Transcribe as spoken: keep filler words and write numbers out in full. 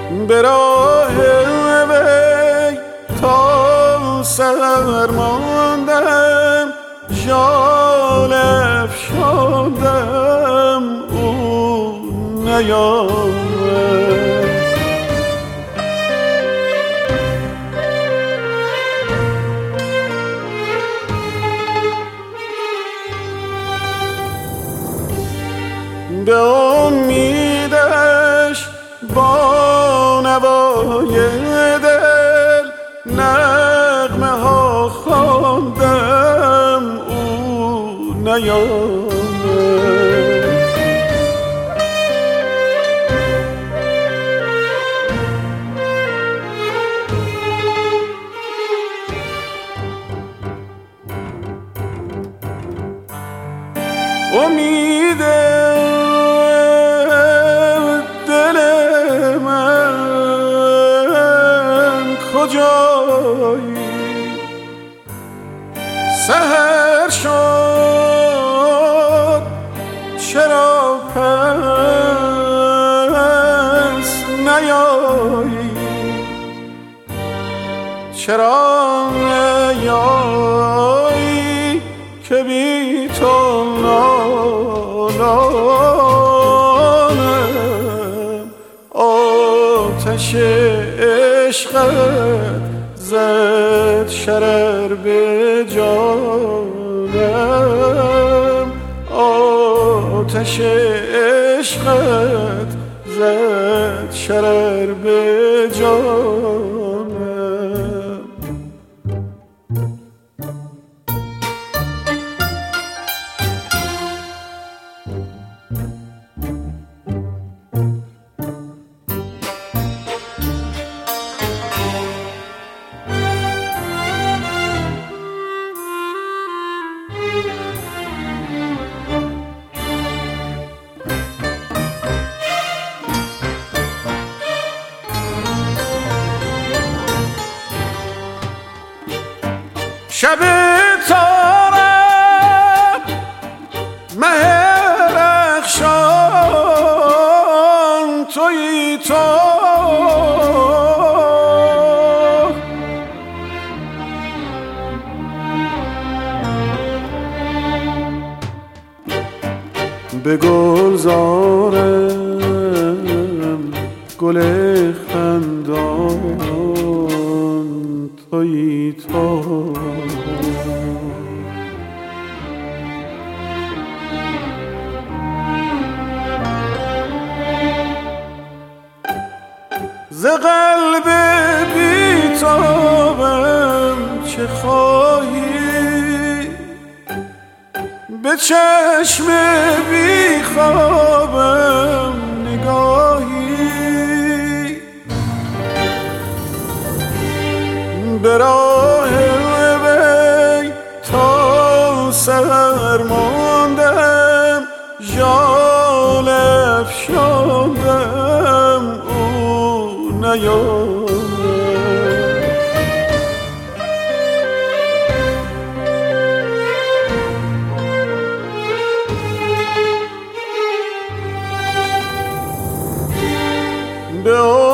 به راه وی تا سر ماندم، ژال افشاندم او نیامد. به امیدش با نوای دل نغمه ها خواندم او نیامد. امید دل من کجایی؟ سحر شد چرا پس نیایی؟ چرا نیایی که بی تو نالانم؟ آتش عشقت زد شرر به جانم، آتش عشقت زد شرر به جانم. شب تارم مه رخشان تویی تو، به گلزارم گل خندان تویی تو. ز قلب بی‌تابم چه خواهی؟ به چشم بیخوابم نگاهی؟ به راه وی تا سر ماندم، ژال افشاندم او نیامد. به